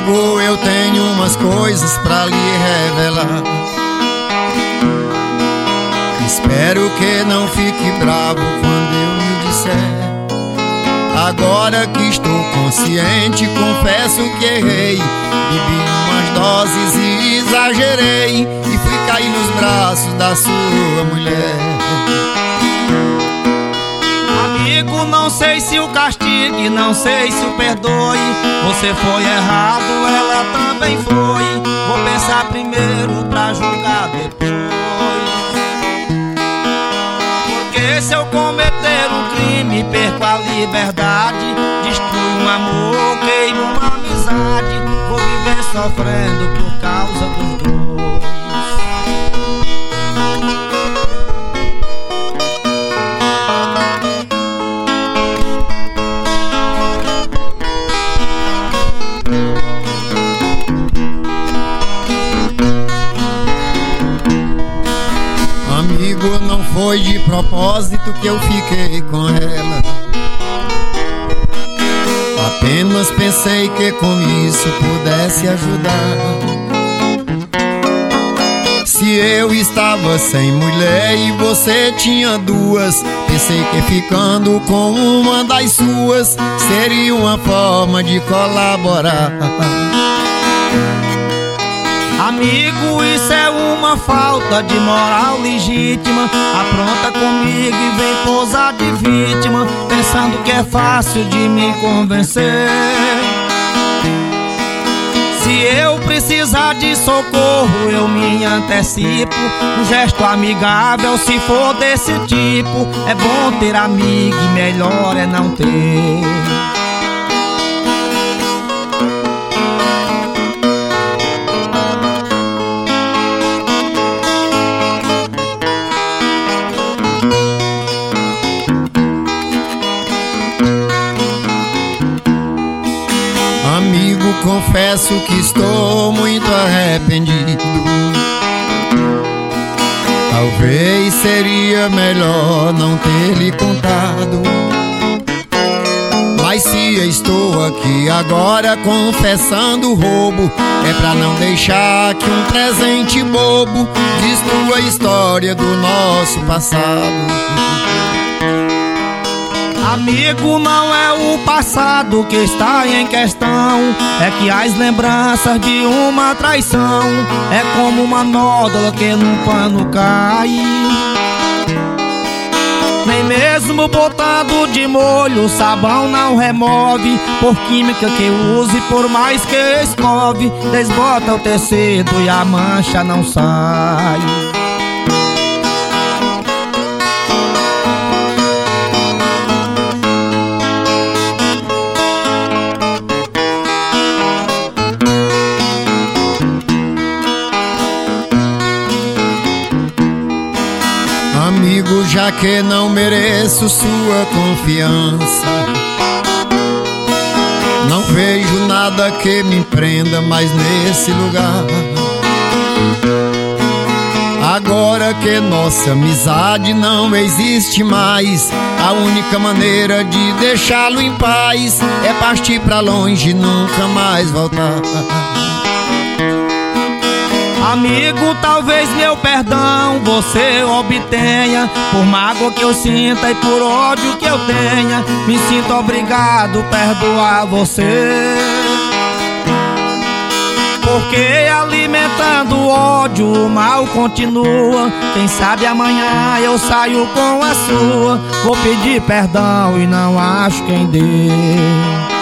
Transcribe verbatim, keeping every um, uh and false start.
Amigo, eu tenho umas coisas pra lhe revelar. Espero que não fique bravo quando eu lhe disser. Agora que estou consciente, confesso que errei. Bebi umas doses e exagerei, e fui cair nos braços da sua mulher. Amigo, não sei se o castigue, não sei se o perdoe. Você foi errado, ela também foi. Vou pensar primeiro pra julgar depois. Porque se eu cometer um crime, perco a liberdade, destruo um amor, queimo uma amizade. Vou viver sofrendo por causa dos dois. Amigo, não foi de propósito que eu fiquei com ela. Apenas pensei que com isso pudesse ajudar. Se eu estava sem mulher e você tinha duas, pensei que ficando com uma das suas seria uma forma de colaborar. Amigo, isso é uma falta de moral legítima. Apronta comigo e vem posar de vítima, pensando que é fácil de me convencer. Se eu precisar de socorro, eu me antecipo. Um gesto amigável, se for desse tipo. É bom ter amigo e melhor é não ter. Amigo, confesso que estou muito arrependido. Talvez seria melhor não ter lhe contado. Mas se eu estou aqui agora confessando o roubo, é pra não deixar que um presente bobo destrua a história do nosso passado. Amigo, não é o passado que está em questão, é que as lembranças de uma traição é como uma nódoa que num pano cai. Nem mesmo botando de molho o sabão não remove, por química que use, por mais que escove, desbota o tecido e a mancha não sai. Amigo, já que não mereço sua confiança, não vejo nada que me prenda mais nesse lugar. Agora que nossa amizade não existe mais, a única maneira de deixá-lo em paz é partir pra longe e nunca mais voltar. Amigo, talvez meu perdão você obtenha, por mágoa que eu sinta e por ódio que eu tenha, me sinto obrigado a perdoar você. Porque alimentando o ódio o mal continua. Quem sabe amanhã eu saio com a sua. Vou pedir perdão e não acho quem dê.